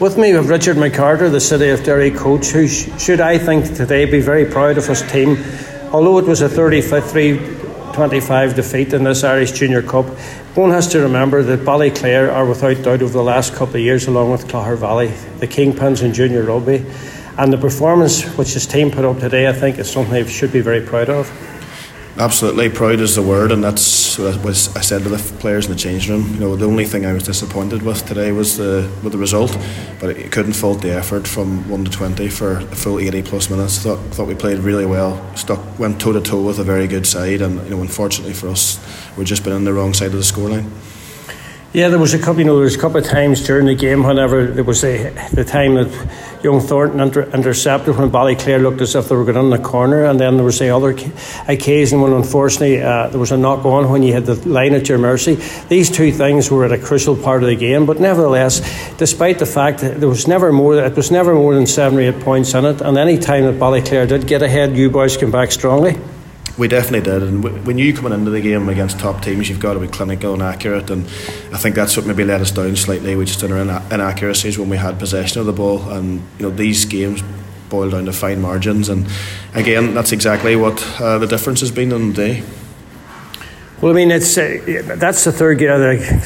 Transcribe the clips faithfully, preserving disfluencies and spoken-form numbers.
With me, we have Richard McCarter, the City of Derry coach, who sh- should, I think, today be very proud of his team. Although it was a thirty-three twenty-five defeat in this Irish Junior Cup, one has to remember that Ballyclare are without doubt over the last couple of years, along with Clogher Valley, the kingpins in junior rugby. And the performance which his team put up today, I think, is something they should be very proud of. Absolutely, proud is the word, and that's what I said to the players in the changing room. You know, the only thing I was disappointed with today was the with the result, but you couldn't fault the effort from one to twenty for a full eighty plus minutes. Thought thought we played really well. Stuck went toe to toe with a very good side, and you know, unfortunately for us, we've just been on the wrong side of the scoreline. Yeah, there was a couple. You know, there was a couple of times during the game whenever there was the the time that young Thornton inter- intercepted when Ballyclare looked as if they were going in the corner, and then there was the other occasion when unfortunately uh, there was a knock on when you had the line at your mercy. These two things were at a crucial part of the game, but nevertheless, despite the fact that there was never more, it was never more than seven or eight points in it, and any time that Ballyclare did get ahead, you boys came back strongly. We definitely did, and when you coming into the game against top teams, you've got to be clinical and accurate, and I think that's what maybe let us down slightly. We just had our inaccuracies when we had possession of the ball, and you know, these games boil down to fine margins, and again, that's exactly what uh, the difference has been on the day. Well, I mean, it's uh, that's the third game.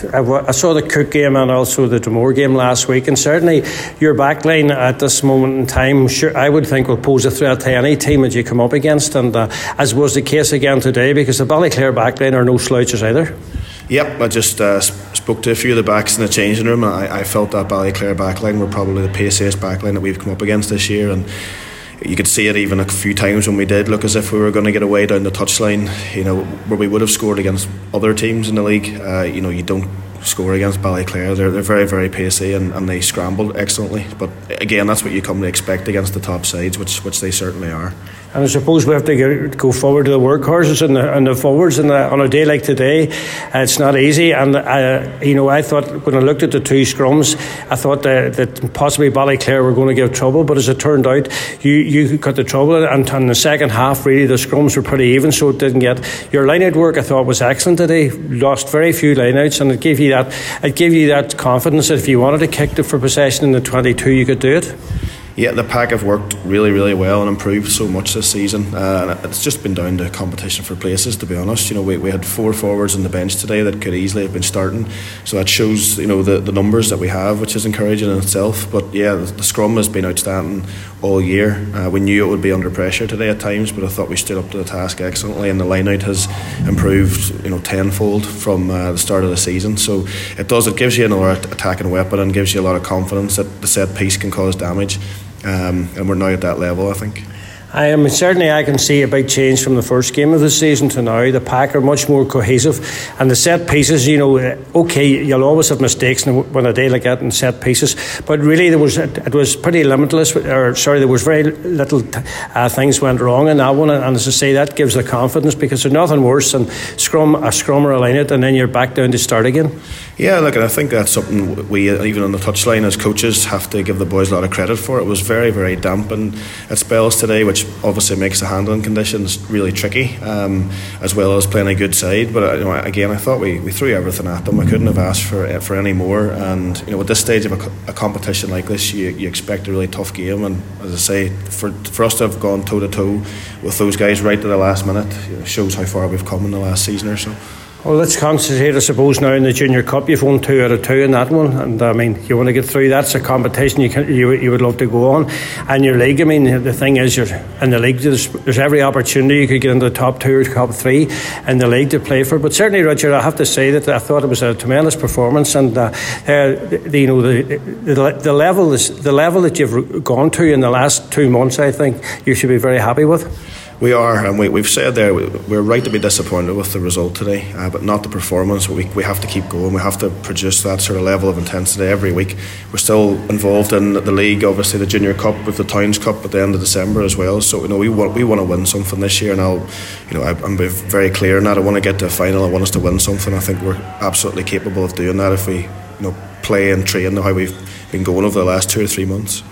I saw the Cook game and also the Dromore game last week, and certainly your backline at this moment in time, sure, I would think will pose a threat to any team that you come up against, and uh, as was the case again today, because the Ballyclare backline are no slouches either. Yep, I just uh, spoke to a few of the backs in the changing room, and I, I felt that Ballyclare backline were probably the paciest backline that we've come up against this year, and you could see it even a few times when we did look as if we were going to get away down the touchline, you know, where we would have scored against other teams in the league. Uh, you know, you don't score against Ballyclare. They're, they're very, very pacey, and, and they scrambled excellently. But again, that's what you come to expect against the top sides, which which they certainly are. And I suppose we have to go forward to the workhorses and the, and the forwards, and on a day like today, uh, it's not easy. And uh, you know, I thought when I looked at the two scrums, I thought that, that possibly Ballyclare were going to give trouble, but as it turned out, you you got the trouble. And in the second half, really, the scrums were pretty even, so it didn't get your line-out work. I thought was excellent today. Lost very few line-outs, and it gave you that it gave you that confidence that if you wanted to kick it for possession in the twenty-two, you could do it. Yeah, the pack have worked really, really well and improved so much this season. Uh, it's just been down to competition for places, to be honest. You know, we, we had four forwards on the bench today that could easily have been starting. So that shows, you know, the, the numbers that we have, which is encouraging in itself. But yeah, the, the scrum has been outstanding all year. Uh, we knew it would be under pressure today at times, but I thought we stood up to the task excellently, and the line-out has improved, you know, tenfold from uh, the start of the season. So it does, it gives you another attacking weapon and gives you a lot of confidence that the set piece can cause damage. Um, and we're now at that level, I think. I am certainly I can see a big change from the first game of the season to now. The pack are much more cohesive, and the set pieces, you know, okay, you'll always have mistakes when a day like that in set pieces, but really there was it was pretty limitless. Or sorry, there was very little uh, things went wrong in that one, and as I say, that gives the confidence, because there's nothing worse than scrum a scrum or a line-out and then you're back down to start again. Yeah, look, and I think that's something we, even on the touchline as coaches, have to give the boys a lot of credit for. It was very, very damp and at spells today, which obviously makes the handling conditions really tricky, um, as well as playing a good side. But you know, again, I thought we, we threw everything at them. I couldn't have asked for for any more. And you know, at this stage of a, a competition like this, you, you expect a really tough game. And as I say, for for us to have gone toe to toe with those guys right to the last minute, you know, shows how far we've come in the last season or so. Well, let's concentrate, I suppose, now in the Junior Cup. You've won two out of two in that one, and I mean, you want to get through. That's a competition you can, you, you would love to go on. And your league, I mean, the thing is, you're in the league. There's, there's every opportunity you could get into the top two or top three in the league to play for. But certainly, Richard, I have to say that I thought it was a tremendous performance, and uh, uh, the, you know the, the the level is, the level that you've gone to in the last two months. I think you should be very happy with. We are, and we, we've said there, we're right to be disappointed with the result today, uh, but not the performance. We, we have to keep going. We have to produce that sort of level of intensity every week. We're still involved in the league, obviously the Junior Cup with the Towns Cup at the end of December as well. So you know, we want we want to win something this year, and I'll, you know, I, I'm very clear on that. I want to get to a final. I want us to win something. I think we're absolutely capable of doing that if we, you know, play and train how we've been going over the last two or three months.